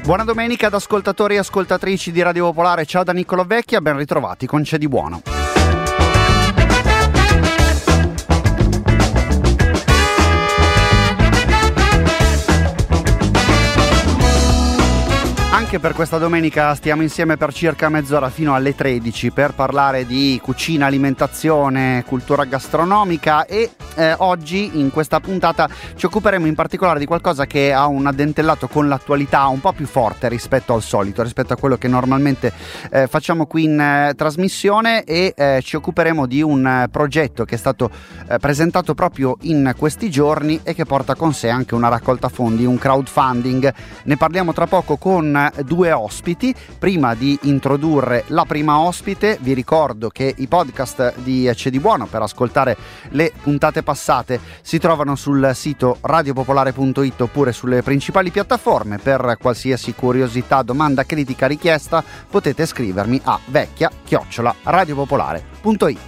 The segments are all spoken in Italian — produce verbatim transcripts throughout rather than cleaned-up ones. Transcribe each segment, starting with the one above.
Buona domenica ad ascoltatori e ascoltatrici di Radio Popolare, ciao da Niccolò Vecchia, ben ritrovati con C'è di buono. Anche per questa domenica stiamo insieme per circa mezz'ora fino alle tredici per parlare di cucina, alimentazione, cultura gastronomica e eh, oggi in questa puntata ci occuperemo in particolare di qualcosa che ha un addentellato con l'attualità un po' più forte rispetto al solito, rispetto a quello che normalmente eh, facciamo qui in eh, trasmissione e eh, ci occuperemo di un eh, progetto che è stato eh, presentato proprio in questi giorni e che porta con sé anche una raccolta fondi, un crowdfunding. Ne parliamo tra poco con due ospiti. Prima di introdurre la prima ospite vi ricordo che i podcast di C'è di buono per ascoltare le puntate passate si trovano sul sito radiopopolare punto it oppure sulle principali piattaforme. Per qualsiasi curiosità, domanda, critica, richiesta potete scrivermi a vecchia chiocciola radiopopolare punto it.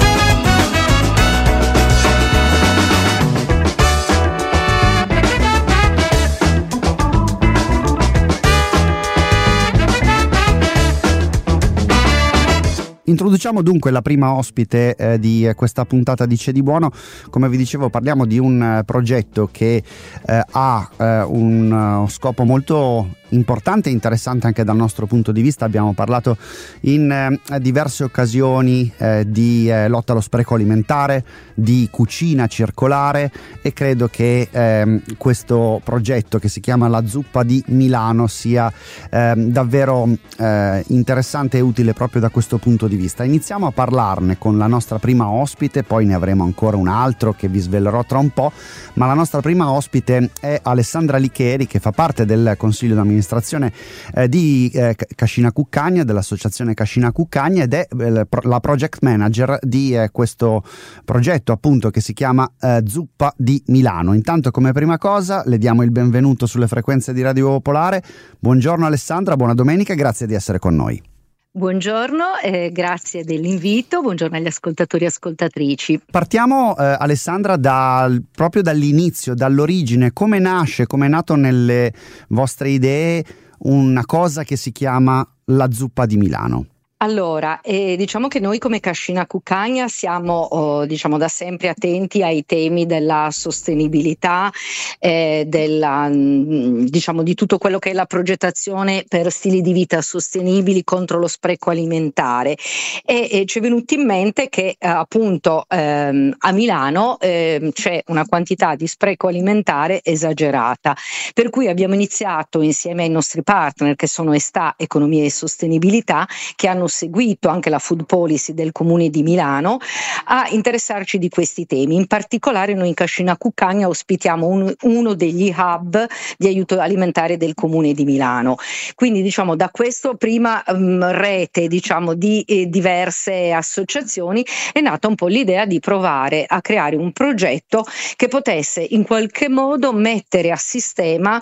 Introduciamo dunque la prima ospite eh, di questa puntata di C'è di buono. Come vi dicevo, parliamo di un uh, progetto che uh, ha uh, un uh, scopo molto importante e interessante anche dal nostro punto di vista. Abbiamo parlato in eh, diverse occasioni eh, di eh, lotta allo spreco alimentare, di cucina circolare e credo che eh, questo progetto che si chiama La Zuppa di Milano sia eh, davvero eh, interessante e utile proprio da questo punto di vista. Iniziamo a parlarne con la nostra prima ospite, poi ne avremo ancora un altro che vi svelerò tra un po', ma la nostra prima ospite è Alessandra Licheri, che fa parte del consiglio d'amministrazione amministrazione eh, di eh, Cascina Cuccagna, dell'associazione Cascina Cuccagna, ed è eh, la project manager di eh, questo progetto appunto che si chiama eh, Zuppa di Milano. Intanto, come prima cosa, le diamo il benvenuto sulle frequenze di Radio Popolare. Buongiorno Alessandra, buona domenica e grazie di essere con noi. Buongiorno, eh, grazie dell'invito, buongiorno agli ascoltatori e ascoltatrici. Partiamo eh, Alessandra dal, proprio dall'inizio, dall'origine. Come nasce, come è nato nelle vostre idee una cosa che si chiama La Zuppa di Milano? Allora, eh, diciamo che noi come Cascina Cuccagna siamo oh, diciamo da sempre attenti ai temi della sostenibilità, eh, della, diciamo di tutto quello che è la progettazione per stili di vita sostenibili contro lo spreco alimentare e, e ci è venuto in mente che eh, appunto ehm, a Milano eh, c'è una quantità di spreco alimentare esagerata, per cui abbiamo iniziato insieme ai nostri partner che sono Esta Economia e Sostenibilità, che hanno seguito anche la food policy del Comune di Milano, a interessarci di questi temi. In particolare noi in Cascina Cuccagna ospitiamo un, uno degli hub di aiuto alimentare del Comune di Milano. Quindi diciamo da questo prima um, rete diciamo di eh, diverse associazioni è nata un po' l'idea di provare a creare un progetto che potesse in qualche modo mettere a sistema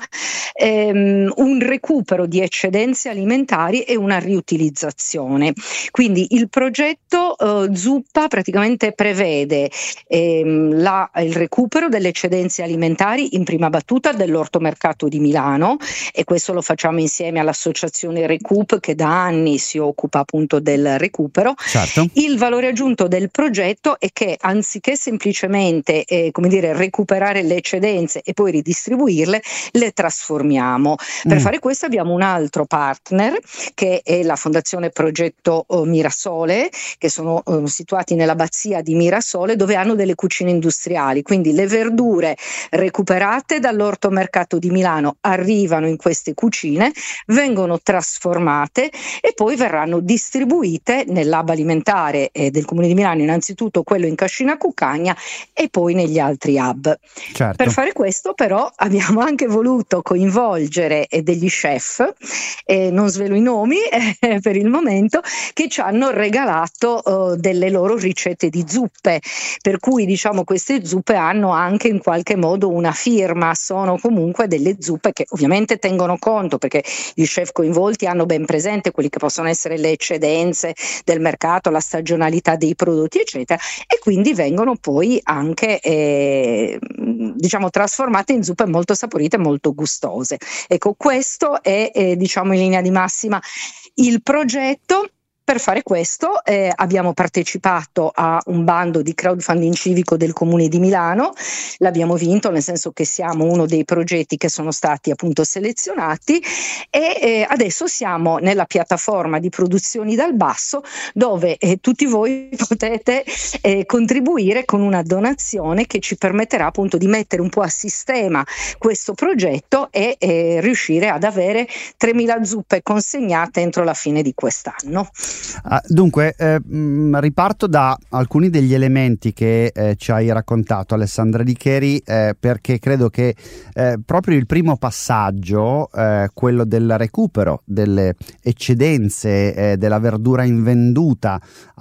ehm, un recupero di eccedenze alimentari e una riutilizzazione. Quindi il progetto eh, Zuppa praticamente prevede ehm, la, il recupero delle eccedenze alimentari in prima battuta dell'ortomercato di Milano, e questo lo facciamo insieme all'associazione Recoup che da anni si occupa appunto del recupero. Certo. Il valore aggiunto del progetto è che anziché semplicemente eh, come dire recuperare le eccedenze e poi ridistribuirle, le trasformiamo. Mm. Per fare questo abbiamo un altro partner che è la Fondazione Progetto Mirasole, che sono uh, situati nell'abbazia di Mirasole, dove hanno delle cucine industriali, quindi le verdure recuperate dall'ortomercato di Milano arrivano in queste cucine, vengono trasformate e poi verranno distribuite nell'hub alimentare eh, del Comune di Milano, innanzitutto quello in Cascina Cuccagna e poi negli altri hub. Certo. Per fare questo però abbiamo anche voluto coinvolgere eh, degli chef, eh, non svelo i nomi eh, per il momento, sito, che ci hanno regalato uh, delle loro ricette di zuppe, per cui diciamo queste zuppe hanno anche in qualche modo una firma, sono comunque delle zuppe che ovviamente tengono conto, perché gli chef coinvolti hanno ben presente quelli che possono essere le eccedenze del mercato, la stagionalità dei prodotti eccetera, e quindi vengono poi anche eh, diciamo trasformate in zuppe molto saporite, molto gustose. Ecco, questo è eh, diciamo in linea di massima il progetto. Per fare questo eh, abbiamo partecipato a un bando di crowdfunding civico del Comune di Milano, l'abbiamo vinto, nel senso che siamo uno dei progetti che sono stati appunto selezionati, e eh, adesso siamo nella piattaforma di Produzioni dal Basso, dove eh, tutti voi potete eh, contribuire con una donazione che ci permetterà appunto di mettere un po' a sistema questo progetto e eh, riuscire ad avere tremila zuppe consegnate entro la fine di quest'anno. Uh, dunque, eh, mh, riparto da alcuni degli elementi che eh, ci hai raccontato, Alessandra Di Cheri, eh, perché credo che eh, proprio il primo passaggio, eh, quello del recupero delle eccedenze eh, della verdura invenduta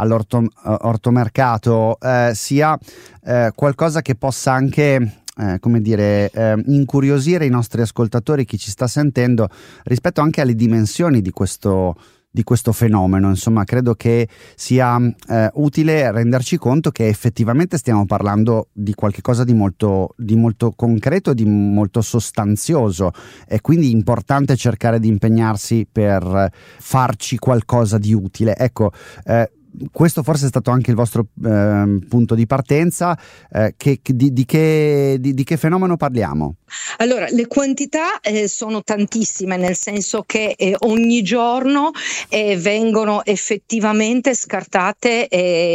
all'ortomercato, eh, sia eh, qualcosa che possa anche Eh, come dire, eh, incuriosire i nostri ascoltatori, chi ci sta sentendo, rispetto anche alle dimensioni di questo di questo fenomeno. Insomma, credo che sia eh, utile renderci conto che effettivamente stiamo parlando di qualche cosa di molto, di molto concreto, di molto sostanzioso, e quindi importante cercare di impegnarsi per farci qualcosa di utile. Ecco, eh, questo forse è stato anche il vostro eh, punto di partenza. Eh, che, di, di, che, di, di che fenomeno parliamo? Allora, le quantità eh, sono tantissime, nel senso che eh, ogni giorno eh, vengono effettivamente scartate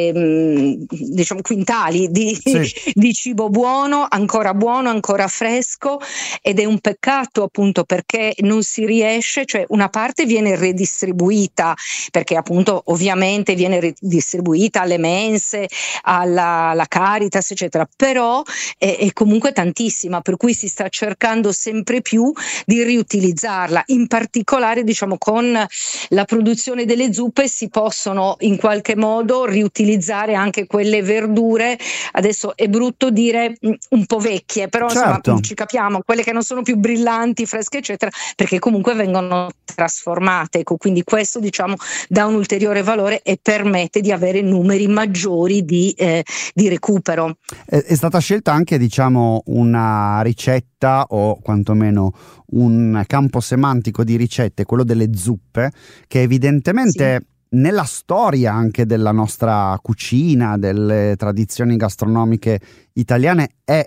eh, diciamo quintali di, sì. di cibo buono, ancora buono, ancora fresco, ed è un peccato appunto perché non si riesce, cioè una parte viene redistribuita, perché appunto ovviamente viene redistribuita alle mense, alla, alla Caritas eccetera, però è, è comunque tantissima, per cui si sta cercando sempre più di riutilizzarla. In particolare diciamo con la produzione delle zuppe si possono in qualche modo riutilizzare anche quelle verdure, adesso è brutto dire un po' vecchie, però certo. Insomma ci capiamo, quelle che non sono più brillanti, fresche eccetera, perché comunque vengono trasformate, ecco, quindi questo diciamo dà un ulteriore valore e permette di avere numeri maggiori di, eh, di recupero. È, è stata scelta anche diciamo una ricetta, o quantomeno un campo semantico di ricette, quello delle zuppe, che evidentemente sì. nella storia anche della nostra cucina, delle tradizioni gastronomiche italiane, è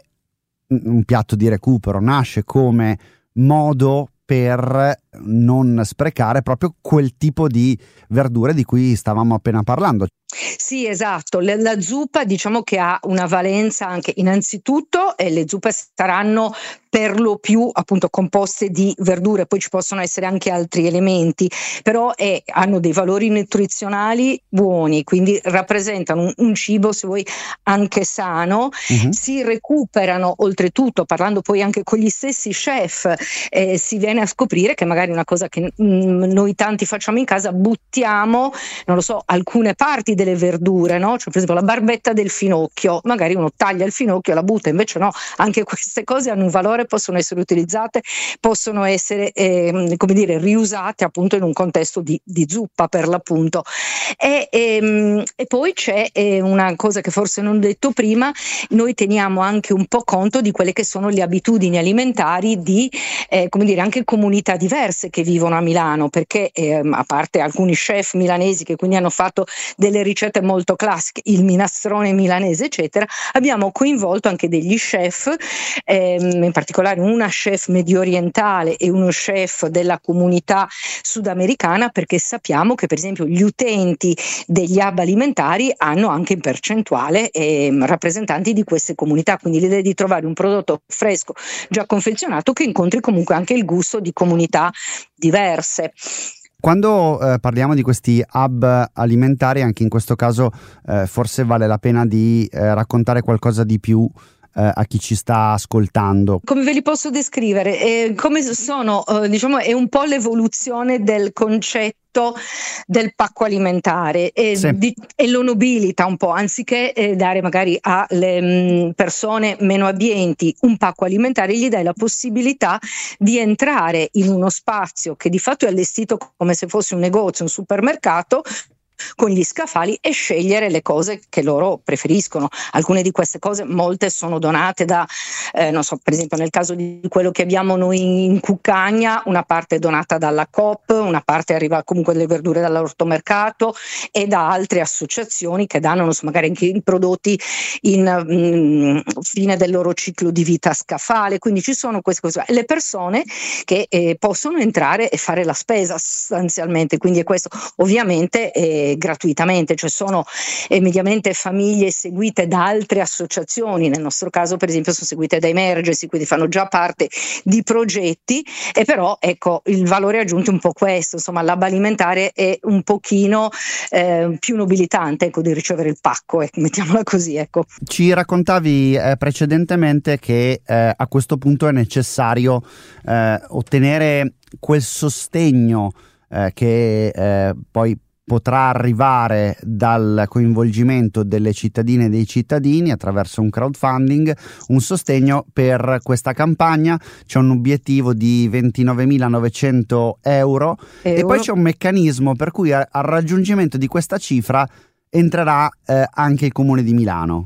un piatto di recupero, nasce come modo per non sprecare proprio quel tipo di verdure di cui stavamo appena parlando. Sì, esatto, la, la zuppa diciamo che ha una valenza anche innanzitutto, e le zuppe saranno per lo più appunto composte di verdure, poi ci possono essere anche altri elementi, però è, hanno dei valori nutrizionali buoni, quindi rappresentano un, un cibo se vuoi anche sano. Uh-huh. Si recuperano oltretutto, parlando poi anche con gli stessi chef, eh, si viene a scoprire che magari una cosa che mh, noi tanti facciamo in casa, buttiamo, non lo so, alcune parti delle verdure, no? Cioè per esempio la barbetta del finocchio, magari uno taglia il finocchio, la butta, invece no, anche queste cose hanno un valore, possono essere utilizzate, possono essere eh, come dire riusate appunto in un contesto di, di zuppa per l'appunto. E, e, e poi c'è eh, una cosa che forse non ho detto prima, noi teniamo anche un po' conto di quelle che sono le abitudini alimentari di eh, come dire anche comunità diverse che vivono a Milano, perché eh, a parte alcuni chef milanesi che quindi hanno fatto delle ricette molto classiche, il minestrone milanese eccetera, abbiamo coinvolto anche degli chef, ehm, in particolare una chef medio orientale e uno chef della comunità sudamericana, perché sappiamo che per esempio gli utenti degli hub alimentari hanno anche in percentuale ehm, rappresentanti di queste comunità, quindi l'idea di trovare un prodotto fresco già confezionato che incontri comunque anche il gusto di comunità diverse. Quando eh, parliamo di questi hub alimentari, anche in questo caso eh, forse vale la pena di eh, raccontare qualcosa di più eh, a chi ci sta ascoltando? Come ve li posso descrivere? Eh, come sono, eh, diciamo, è un po' l'evoluzione del concetto del pacco alimentare e, Sì. di, e lo nobilita un po', anziché eh, dare magari alle mh, persone meno abbienti un pacco alimentare, gli dai la possibilità di entrare in uno spazio che di fatto è allestito come se fosse un negozio, un supermercato, con gli scaffali, e scegliere le cose che loro preferiscono. Alcune di queste cose, molte sono donate da, eh, non so, per esempio nel caso di quello che abbiamo noi in Cuccagna, una parte è donata dalla Coop, una parte arriva comunque delle verdure dall'ortomercato e da altre associazioni che danno, non so, magari anche i prodotti in mh, fine del loro ciclo di vita scaffale. Quindi ci sono queste cose, le persone che eh, possono entrare e fare la spesa sostanzialmente, quindi è questo ovviamente eh, gratuitamente, cioè sono eh, mediamente famiglie seguite da altre associazioni, nel nostro caso per esempio sono seguite da Emergency, quindi fanno già parte di progetti, e però ecco il valore aggiunto è un po' questo, insomma l'hub alimentare è un pochino eh, più nobilitante, ecco, di ricevere il pacco, ecco, mettiamola così, ecco. Ci raccontavi eh, precedentemente che eh, a questo punto è necessario eh, ottenere quel sostegno eh, che eh, poi potrà arrivare dal coinvolgimento delle cittadine e dei cittadini attraverso un crowdfunding, un sostegno per questa campagna. C'è un obiettivo di ventinovemilanovecento euro, euro e poi c'è un meccanismo per cui a, al raggiungimento di questa cifra entrerà eh, anche il Comune di Milano.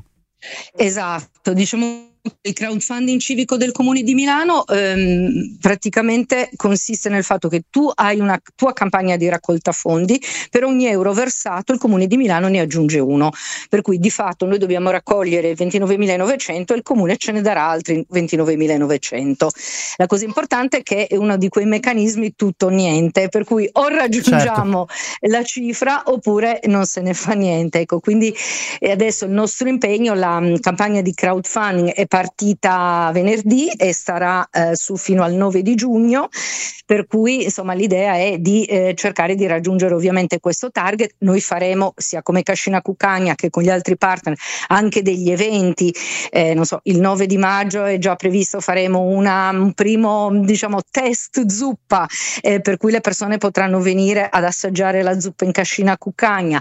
Esatto, diciamo il crowdfunding civico del Comune di Milano ehm, praticamente consiste nel fatto che tu hai una tua campagna di raccolta fondi, per ogni euro versato il Comune di Milano ne aggiunge uno, per cui di fatto noi dobbiamo raccogliere ventinovemilanovecento e il Comune ce ne darà altri ventinovemilanovecento. La cosa importante è che è uno di quei meccanismi tutto o niente, per cui o raggiungiamo certo. la cifra oppure non se ne fa niente, ecco. Quindi adesso il nostro impegno, la mh, campagna di crowdfunding è partita venerdì e starà eh, su fino al nove di giugno, per cui insomma l'idea è di eh, cercare di raggiungere ovviamente questo target. Noi faremo sia come Cascina Cuccagna che con gli altri partner anche degli eventi, eh, non so, il nove di maggio è già previsto, faremo una, un primo diciamo test zuppa, eh, per cui le persone potranno venire ad assaggiare la zuppa in Cascina Cuccagna.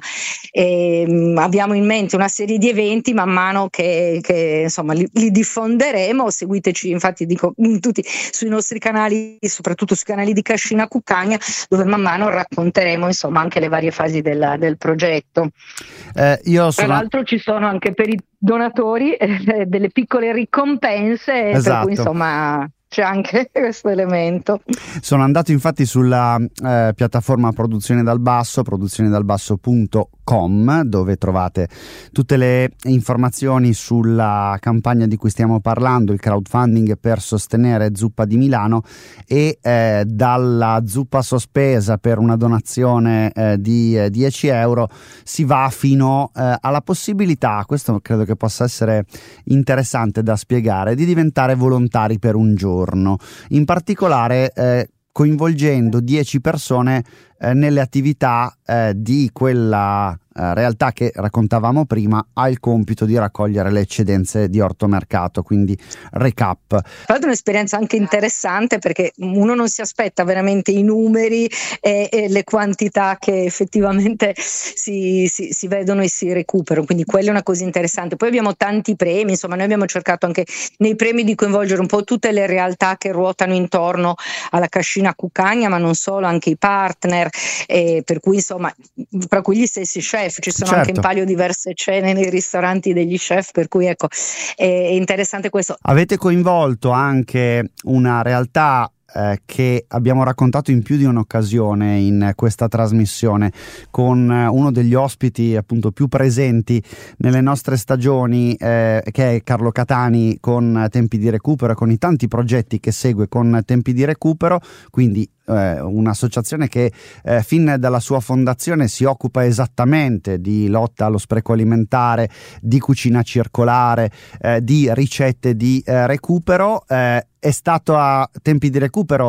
E, mh, abbiamo in mente una serie di eventi man mano che, che insomma li, li diffonderemo. Seguiteci infatti dico tutti sui nostri canali, soprattutto sui canali di Cascina Cuccagna, dove man mano racconteremo insomma anche le varie fasi del, del progetto. Eh, io sono... Tra l'altro ci sono anche per i donatori eh, delle piccole ricompense, esatto. per cui insomma c'è anche questo elemento. Sono andato infatti sulla eh, piattaforma Produzione dal Basso, produzione dal basso punto com, dove trovate tutte le informazioni sulla campagna di cui stiamo parlando, il crowdfunding per sostenere Zuppa di Milano, e eh, dalla zuppa sospesa per una donazione eh, di eh, dieci euro si va fino eh, alla possibilità, questo credo che possa essere interessante da spiegare, di diventare volontari per un giorno. In particolare eh, coinvolgendo dieci persone eh, nelle attività eh, di quella eh, realtà che raccontavamo prima, ha il compito di raccogliere le eccedenze di ortomercato, quindi recap. Tra l'altro è un'esperienza anche interessante, perché uno non si aspetta veramente i numeri e, e le quantità che effettivamente si, si, si vedono e si recuperano, quindi quella è una cosa interessante. Poi abbiamo tanti premi, insomma noi abbiamo cercato anche nei premi di coinvolgere un po' tutte le realtà che ruotano intorno alla Cascina Cuccagna, ma non solo, anche i partner, eh, per cui insomma tra cui gli stessi chef, ci sono certo. anche in palio diverse cene nei ristoranti degli chef, per cui ecco è interessante questo. Avete coinvolto anche una realtà eh, che abbiamo raccontato in più di un'occasione in questa trasmissione, con uno degli ospiti appunto più presenti nelle nostre stagioni, eh, che è Carlo Catani con Tempi di Recupero, con i tanti progetti che segue con Tempi di Recupero, quindi eh, un'associazione che eh, fin dalla sua fondazione si occupa esattamente di lotta allo spreco alimentare, di cucina circolare, eh, di ricette di eh, recupero. Eh, è stato a Tempi di Recupero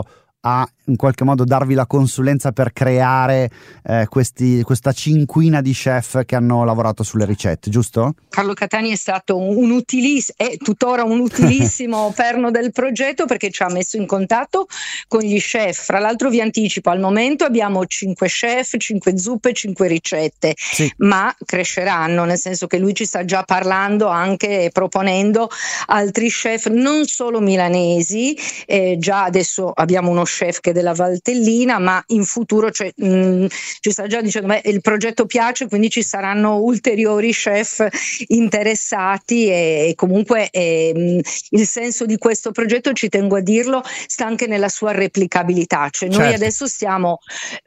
a in qualche modo darvi la consulenza per creare eh, questi, questa cinquina di chef che hanno lavorato sulle ricette, giusto? Carlo Catani è stato un utilissimo, è tuttora un utilissimo perno del progetto, perché ci ha messo in contatto con gli chef. Fra l'altro vi anticipo, al momento abbiamo cinque chef, cinque zuppe, cinque ricette, sì, ma cresceranno, nel senso che lui ci sta già parlando anche e proponendo altri chef, non solo milanesi, eh, già adesso abbiamo uno chef che è della Valtellina, ma in futuro, cioè, mh, ci sta già dicendo beh, il progetto piace, quindi ci saranno ulteriori chef interessati e, e comunque eh, il senso di questo progetto, ci tengo a dirlo, sta anche nella sua replicabilità, cioè noi certo. adesso stiamo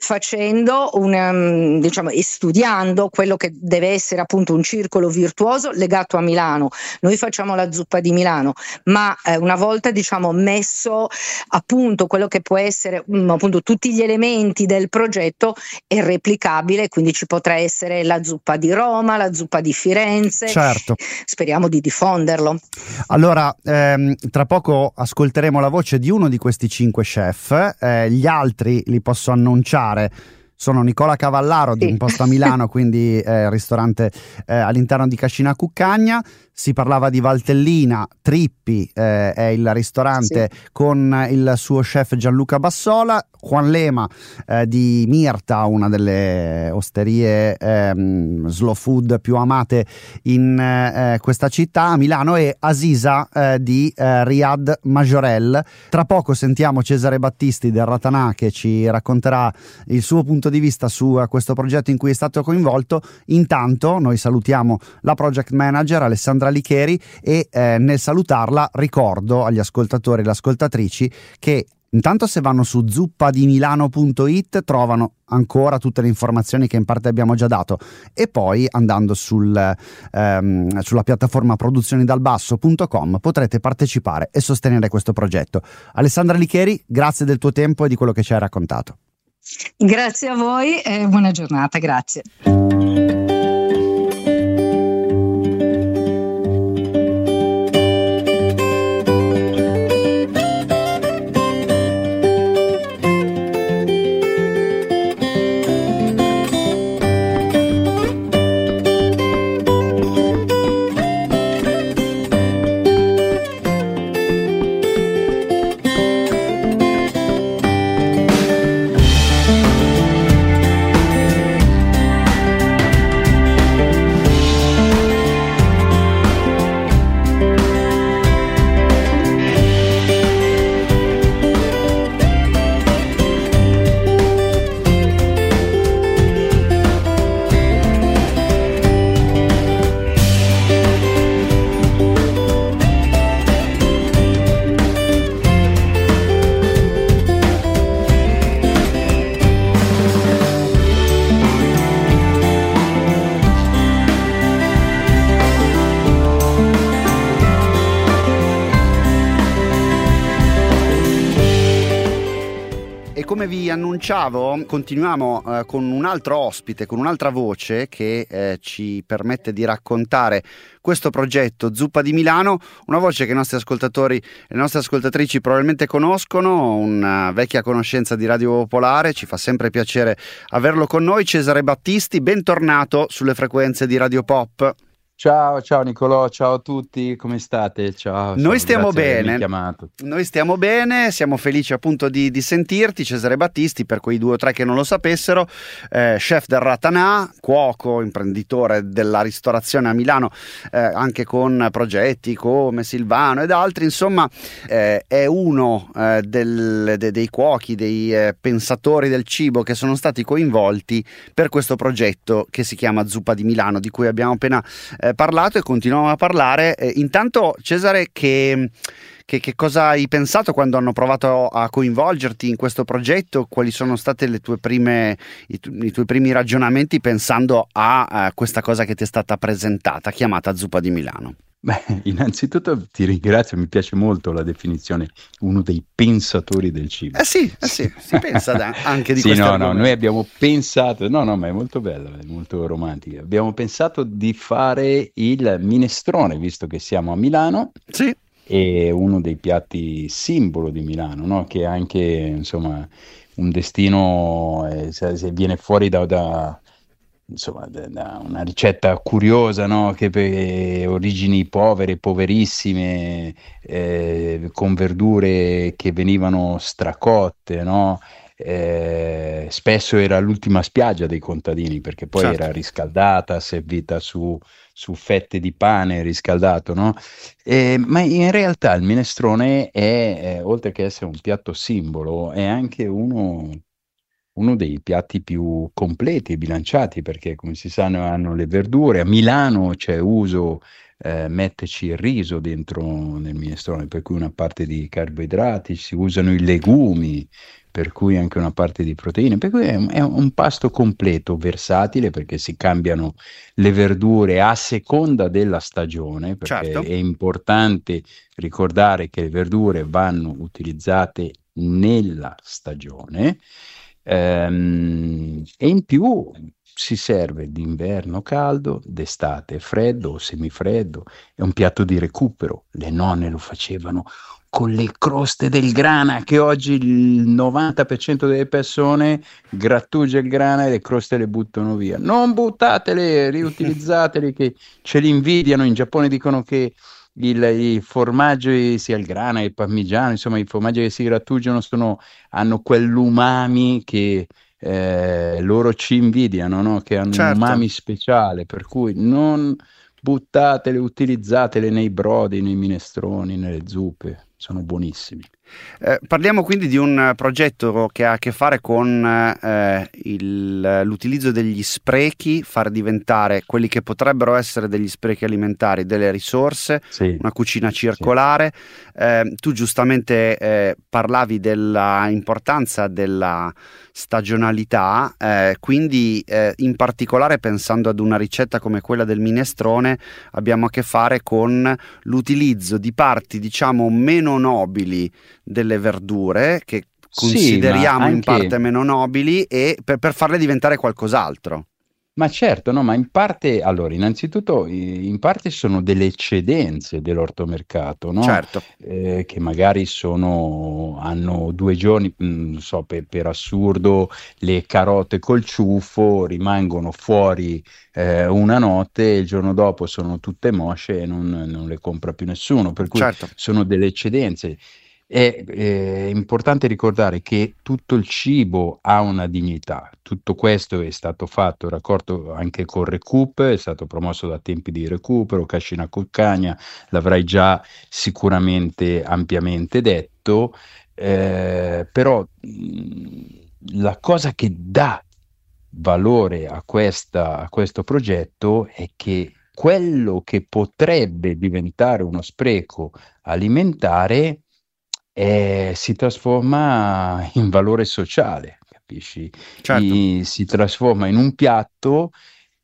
facendo un, um, diciamo, e studiando quello che deve essere appunto un circolo virtuoso legato a Milano. Noi facciamo la zuppa di Milano, ma eh, una volta diciamo messo appunto quello che può essere appunto tutti gli elementi del progetto è replicabile, quindi ci potrà essere la zuppa di Roma, la zuppa di Firenze, certo. Speriamo di diffonderlo. Allora ehm, tra poco ascolteremo la voce di uno di questi cinque chef, eh, gli altri li posso annunciare. Sono Nicola Cavallaro di Imposta Milano, quindi eh, ristorante eh, all'interno di Cascina Cuccagna. Si parlava di Valtellina, Trippi eh, è il ristorante sì. con il suo chef Gianluca Bassola, Juan Lema eh, di Mirta, una delle osterie ehm, slow food più amate in eh, questa città, a Milano, e Asisa eh, di eh, Riyad Majorel. Tra poco sentiamo Cesare Battisti del Ratanà che ci racconterà il suo punto di vista su uh, questo progetto in cui è stato coinvolto. Intanto noi salutiamo la project manager Alessandra Licheri e eh, nel salutarla ricordo agli ascoltatori e le ascoltatrici che intanto se vanno su zuppadimilano punto it trovano ancora tutte le informazioni che in parte abbiamo già dato, e poi andando sul, ehm, sulla piattaforma produzioni dal basso punto com potrete partecipare e sostenere questo progetto. Alessandra Licheri, grazie del tuo tempo e di quello che ci hai raccontato. Grazie a voi e buona giornata, grazie. Come vi annunciavo, continuiamo eh, con un altro ospite, con un'altra voce che eh, ci permette di raccontare questo progetto Zuppa di Milano, una voce che i nostri ascoltatori e le nostre ascoltatrici probabilmente conoscono, una vecchia conoscenza di Radio Popolare. Ci fa sempre piacere averlo con noi. Cesare Battisti, bentornato sulle frequenze di Radio Pop. Ciao, ciao Nicolò, ciao a tutti, come state? Ciao. Noi stiamo bene, noi stiamo bene, siamo felici appunto di, di sentirti. Cesare Battisti, per quei due o tre che non lo sapessero, eh, chef del Ratanà, cuoco, imprenditore della ristorazione a Milano, eh, anche con progetti come Silvano ed altri, insomma eh, è uno eh, del, de, dei cuochi, dei eh, pensatori del cibo che sono stati coinvolti per questo progetto che si chiama Zuppa di Milano, di cui abbiamo appena eh, parlato e continuiamo a parlare. Eh, intanto Cesare, che, che, che cosa hai pensato quando hanno provato a coinvolgerti in questo progetto? Quali sono state le tue prime, i, tu, i tuoi primi ragionamenti pensando a, a questa cosa che ti è stata presentata, chiamata Zuppa di Milano? Beh, innanzitutto ti ringrazio, mi piace molto la definizione, uno dei pensatori del cibo. Eh sì, eh sì, si pensa da, anche di sì, questo no, argomento. no, noi abbiamo pensato, no, no, ma è molto bello, è molto romantico. Abbiamo pensato di fare il minestrone, visto che siamo a Milano. Sì. è uno dei piatti simbolo di Milano, no? Che è anche, insomma, un destino, eh, se, se viene fuori da, da, insomma, da, da una ricetta curiosa, no? Che per origini povere, poverissime, eh, con verdure che venivano stracotte, no? Eh, spesso era l'ultima spiaggia dei contadini, perché poi Certo. era riscaldata, servita su, su fette di pane riscaldato, no? Eh, ma in realtà il minestrone è, eh, oltre che essere un piatto simbolo, è anche uno, uno dei piatti più completi e bilanciati, perché come si sa hanno le verdure. A Milano c'è uso eh, metterci il riso dentro nel minestrone, per cui una parte di carboidrati, si usano i legumi, per cui anche una parte di proteine, per cui è un, è un pasto completo, versatile, perché si cambiano le verdure a seconda della stagione, perché Certo. è importante ricordare che le verdure vanno utilizzate nella stagione, ehm, e in più si serve d'inverno caldo, d'estate freddo o semifreddo, è un piatto di recupero. Le nonne lo facevano con le croste del grana, che oggi il novanta per cento delle persone grattugia il grana e le croste le buttano via. Non buttatele, riutilizzatele, che ce li invidiano. In Giappone dicono che il, i formaggi, sia il grana che il parmigiano, insomma i formaggi che si grattugiano sono, hanno quell'umami che eh, loro ci invidiano, no? Che hanno un Certo. umami speciale, per cui non buttatele, utilizzatele nei brodi, nei minestroni, nelle zuppe, sono buonissimi. Eh, parliamo quindi di un progetto che ha a che fare con eh, il- l'utilizzo degli sprechi, far diventare quelli che potrebbero essere degli sprechi alimentari delle risorse, Sì, una cucina sì. circolare. Eh, tu giustamente eh, parlavi della importanza della stagionalità, eh, quindi eh, in particolare pensando ad una ricetta come quella del minestrone abbiamo a che fare con l'utilizzo di parti, diciamo, meno nobili delle verdure, che Sì, ma consideriamo in anche, parte meno nobili, e per, per farle diventare qualcos'altro. ma certo, no, ma in parte, allora, innanzitutto, i- in parte sono delle eccedenze dell'ortomercato, no? Certo. Eh, che magari sono, hanno due giorni, mh, non so, per, per assurdo, le carote col ciuffo rimangono fuori eh, una notte, e il giorno dopo sono tutte mosce e non, non le compra più nessuno, per cui Certo. sono delle eccedenze. È, è importante ricordare che tutto il cibo ha una dignità. Tutto questo è stato fatto, raccolto anche con Recoup, è stato promosso da Tempi di Recupero, Cascina Cuccagna, l'avrai già sicuramente ampiamente detto, eh, però mh, la cosa che dà valore a questa, a questo progetto è che quello che potrebbe diventare uno spreco alimentare eh, si trasforma in valore sociale, capisci? Certo. I- si trasforma in un piatto,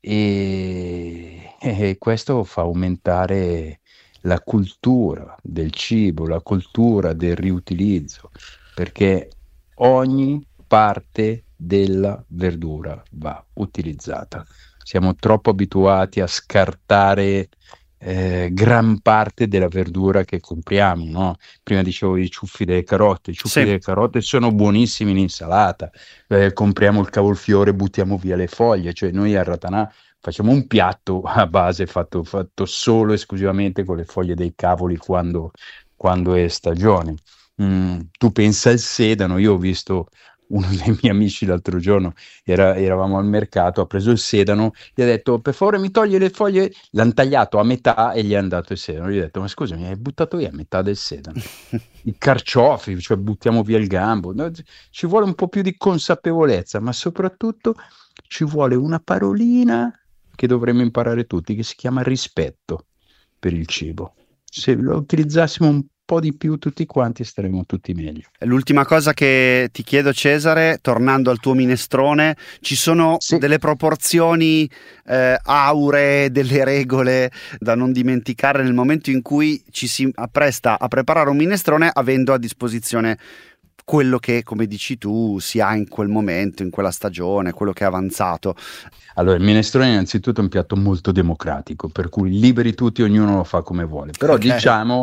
e, e questo fa aumentare la cultura del cibo, la cultura del riutilizzo, perché ogni parte della verdura va utilizzata. Siamo troppo abituati a scartare eh, gran parte della verdura che compriamo, no? Prima dicevo i ciuffi delle carote, i ciuffi Sì. delle carote sono buonissimi in insalata. Eh, compriamo il cavolfiore, buttiamo via le foglie, cioè noi a Ratanà facciamo un piatto a base fatto, fatto solo esclusivamente con le foglie dei cavoli quando, quando è stagione. Mm, tu pensa al sedano, io ho visto uno dei miei amici l'altro giorno, era- eravamo al mercato, ha preso il sedano, gli ha detto per favore mi togli le foglie, l'hanno tagliato a metà e gli hanno dato il sedano. Gli ho detto ma scusa, mi hai buttato via metà del sedano. I carciofi, cioè buttiamo via il gambo. No, ci vuole un po' più di consapevolezza, ma soprattutto ci vuole una parolina che dovremmo imparare tutti, che si chiama rispetto per il cibo. Se lo utilizzassimo un po' di più tutti quanti, staremmo tutti meglio. L'ultima cosa che ti chiedo, Cesare, tornando al tuo minestrone, ci sono Sì. delle proporzioni eh, auree, delle regole da non dimenticare nel momento in cui ci si appresta a preparare un minestrone, avendo a disposizione quello che, come dici tu, si ha in quel momento, in quella stagione, quello che è avanzato. Allora, il minestrone innanzitutto è un piatto molto democratico, per cui liberi tutti, ognuno lo fa come vuole. Però Ok. diciamo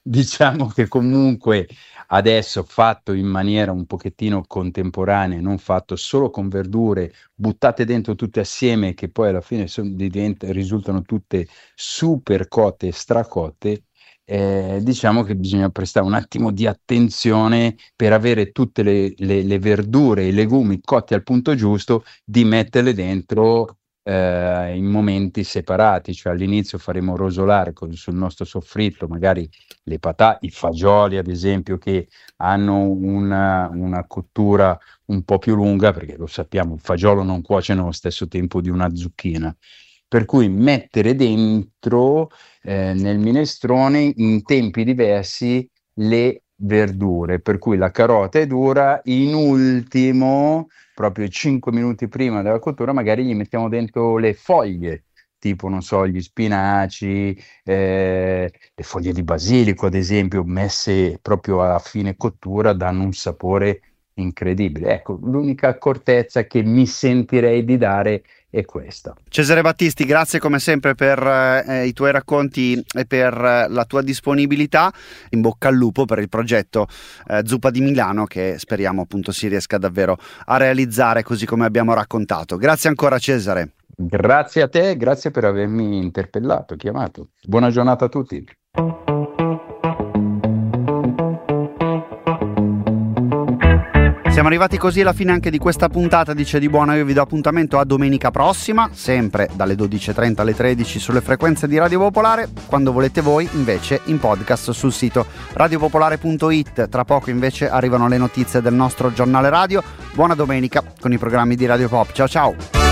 diciamo che comunque adesso fatto in maniera un pochettino contemporanea, non fatto solo con verdure buttate dentro tutte assieme, che poi alla fine son, divent- risultano tutte super cotte e stracotte. Eh, diciamo che bisogna prestare un attimo di attenzione per avere tutte le, le- le verdure e i legumi cotti al punto giusto, di metterle dentro eh, in momenti separati, cioè all'inizio faremo rosolare con- sul nostro soffritto magari le patate, i fagioli ad esempio, che hanno una, una cottura un po' più lunga, perché lo sappiamo, il fagiolo non cuoce nello stesso tempo di una zucchina, per cui mettere dentro eh, nel minestrone in tempi diversi le verdure, per cui la carota è dura, in ultimo, proprio cinque minuti prima della cottura, magari gli mettiamo dentro le foglie, tipo, non so, gli spinaci, eh, le foglie di basilico, ad esempio, messe proprio a fine cottura, danno un sapore incredibile. Ecco, l'unica accortezza che mi sentirei di dare è questa. Cesare Battisti, grazie come sempre per eh, i tuoi racconti e per eh, la tua disponibilità. In bocca al lupo per il progetto eh, Zuppa di Milano, che speriamo appunto si riesca davvero a realizzare così come abbiamo raccontato. Grazie ancora, Cesare. Grazie a te, grazie per avermi interpellato, chiamato. Buona giornata a tutti. Siamo arrivati così alla fine anche di questa puntata di C'è di Buono. Io vi do appuntamento a domenica prossima, sempre dalle dodici e trenta alle tredici sulle frequenze di Radio Popolare. Quando volete voi, invece, in podcast sul sito radiopopolare punto it. Tra poco invece arrivano le notizie del nostro giornale radio. Buona domenica con i programmi di Radio Pop. Ciao ciao!